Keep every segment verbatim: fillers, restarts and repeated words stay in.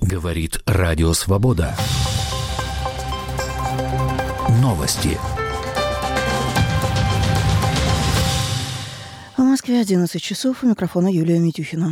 Говорит Радио Свобода. Новости. В Москве одиннадцать часов. У микрофона Юлия Митюхина.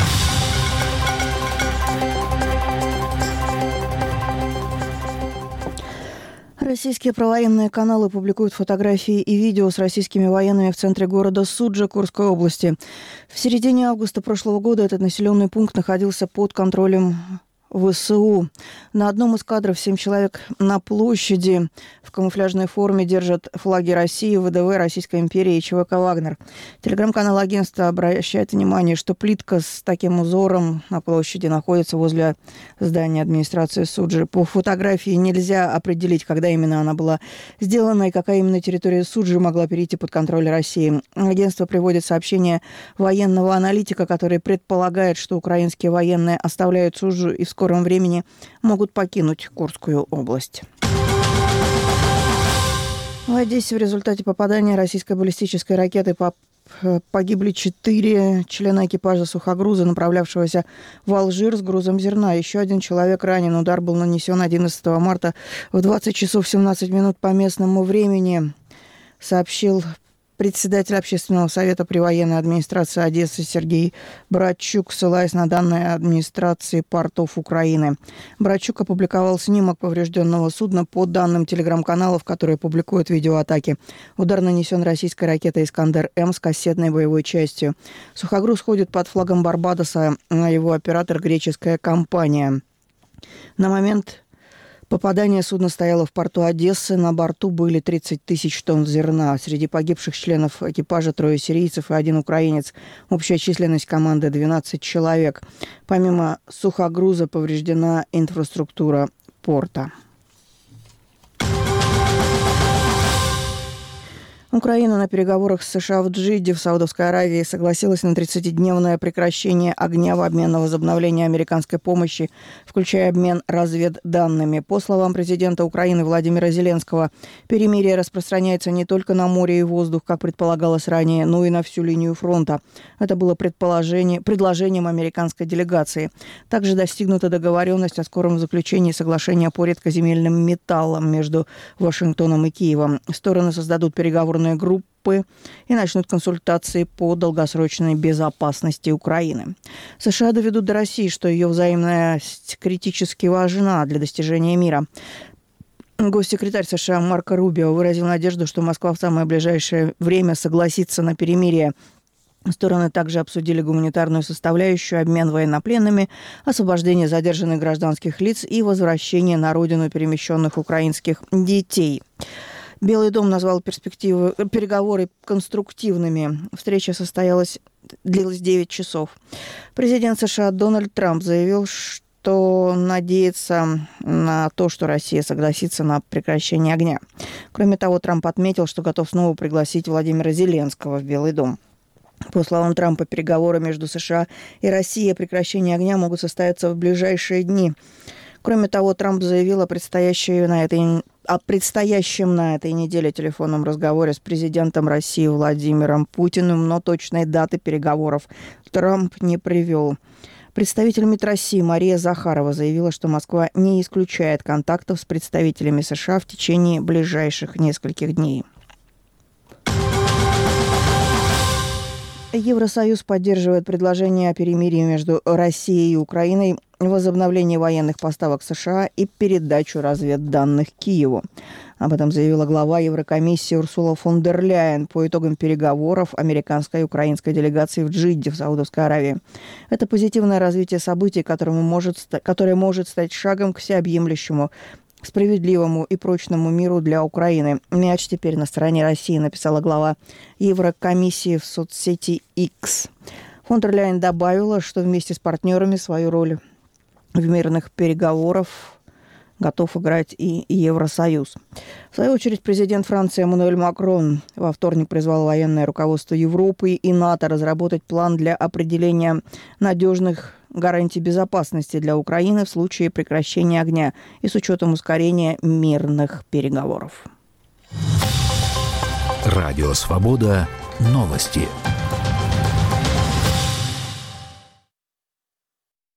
Российские провоенные каналы публикуют фотографии и видео с российскими военными в центре города Суджа Курской области. В середине августа прошлого года этот населенный пункт находился под контролем ВСУ. На одном из кадров семь человек на площади в камуфляжной форме держат флаги России, ВДВ, Российской империи и ЧВК «Вагнер». Телеграм-канал агентства обращает внимание, что плитка с таким узором на площади находится возле здания администрации Суджи. По фотографии нельзя определить, когда именно она была сделана и какая именно территория Суджи могла перейти под контроль России. Агентство приводит сообщение военного аналитика, который предполагает, что украинские военные оставляют Суджу и вскоре в скором времени могут покинуть Курскую область. В Одессе в результате попадания российской баллистической ракеты погибли четыре члена экипажа сухогруза, направлявшегося в Алжир с грузом зерна. Еще один человек ранен. Удар был нанесен одиннадцатого марта в двадцать часов семнадцать минут по местному времени, сообщил председатель Общественного совета при военной администрации Одессы Сергей Братчук, ссылаясь на данные администрации портов Украины. Братчук опубликовал снимок поврежденного судна по данным телеграм-каналов, которые публикуют видеоатаки. Удар нанесен российской ракетой «Искандер-М» с кассетной боевой частью. Сухогруз ходит под флагом Барбадоса, а его оператор – греческая компания. На момент попадание судна стояло в порту Одессы. На борту были тридцать тысяч тонн зерна. Среди погибших членов экипажа трое сирийцев и один украинец. Общая численность команды двенадцать человек. Помимо сухогруза повреждена инфраструктура порта. Украина на переговорах с США в Джидде в Саудовской Аравии согласилась на тридцатидневное прекращение огня в обмен на возобновление американской помощи, включая обмен разведданными. По словам президента Украины Владимира Зеленского, перемирие распространяется не только на море и воздух, как предполагалось ранее, но и на всю линию фронта. Это было предположение, предложением американской делегации. Также достигнута договоренность о скором заключении соглашения по редкоземельным металлам между Вашингтоном и Киевом. Стороны создадут переговорные группы и начнут консультации по долгосрочной безопасности Украины. США доведут до России, что ее взаимность критически важна для достижения мира. Госсекретарь США Марко Рубио выразил надежду, что Москва в самое ближайшее время согласится на перемирие. Стороны также обсудили гуманитарную составляющую, обмен военнопленными, освобождение задержанных гражданских лиц и возвращение на родину перемещенных украинских детей. Белый дом назвал перспективы, переговоры конструктивными. Встреча состоялась, длилась девять часов. Президент США Дональд Трамп заявил, что надеется на то, что Россия согласится на прекращение огня. Кроме того, Трамп отметил, что готов снова пригласить Владимира Зеленского в Белый дом. По словам Трампа, переговоры между США и Россией о прекращении огня могут состояться в ближайшие дни. Кроме того, Трамп заявил о предстоящей на этой о предстоящем на этой неделе телефонном разговоре с президентом России Владимиром Путиным, но точной даты переговоров Трамп не привел. Представитель МИД России Мария Захарова заявила, что Москва не исключает контактов с представителями США в течение ближайших нескольких дней. Евросоюз поддерживает предложение о перемирии между Россией и Украиной, возобновлении военных поставок США и передачу разведданных Киеву. Об этом заявила глава Еврокомиссии Урсула фон дер Ляйен по итогам переговоров американской и украинской делегации в Джидде в Саудовской Аравии. Это позитивное развитие событий, которому может, которое может стать шагом к всеобъемлющему, справедливому и прочному миру для Украины. Мяч теперь на стороне России, написала глава Еврокомиссии в соцсети X. Фон дер Ляйен добавила, что вместе с партнерами свою роль в мирных переговорах готов играть и Евросоюз. В свою очередь, президент Франции Эммануэль Макрон во вторник призвал военное руководство Европы и НАТО разработать план для определения надежных гарантий безопасности для Украины в случае прекращения огня и с учетом ускорения мирных переговоров. Радио «Свобода». Новости.